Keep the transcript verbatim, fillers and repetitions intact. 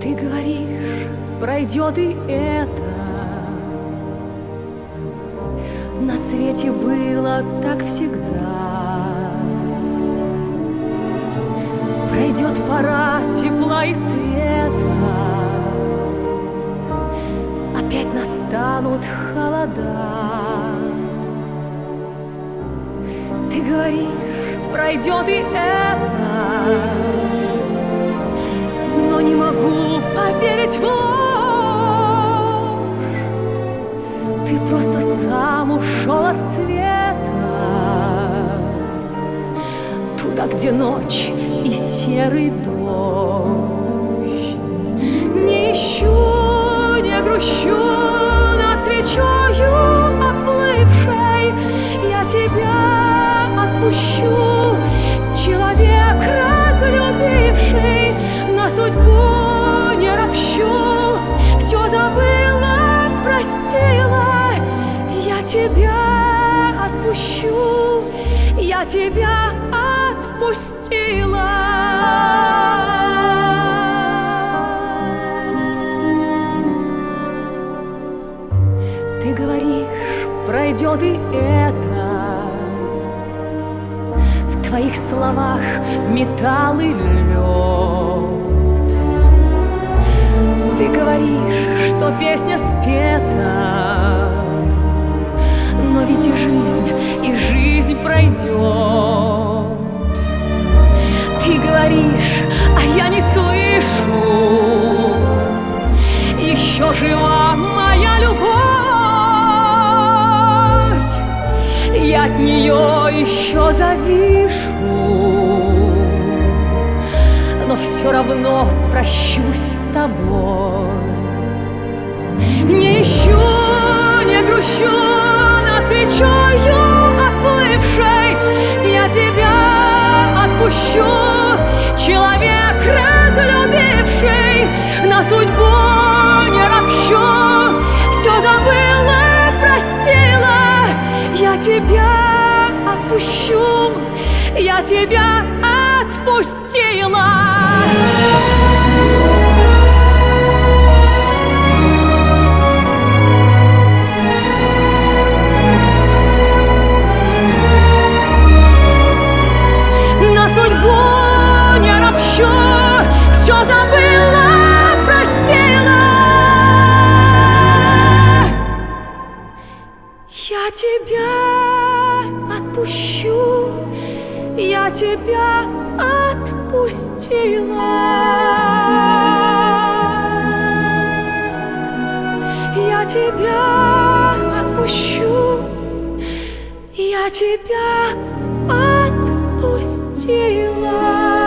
Ты говоришь, пройдет и это. На свете было так всегда. Пройдет пора тепла и света, опять настанут холода. Ты говоришь, пройдет и это, но не могу поверить в ложь. Ты просто сам ушел от света, туда, где ночь и серый дождь. Не ищу, не грущу над свечою оплывшей. Я тебя отпущу, человек разлюбивший. На судьбу не ропщу, все забыла, простила. Я тебя отпущу, я тебя отпустила. Ты говоришь, пройдет и это. В твоих словах металл и лед. Ты говоришь, что песня спета, но ведь и жизнь, и жизнь пройдет. Ты говоришь, а я не слышу. Еще жива моя любовь, я от нее еще завишу, но все равно прощусь с тобой. Не ищу, не грущу над свечою отплывшей. Я тебя отпущу, человек разлюбивший. На судьбу не ропщу, все забыла, простила. Я тебя отпущу, я тебя отпустила. Все забыла, простила. Я тебя отпущу, я тебя отпустила. Я тебя отпущу, я тебя отпустила.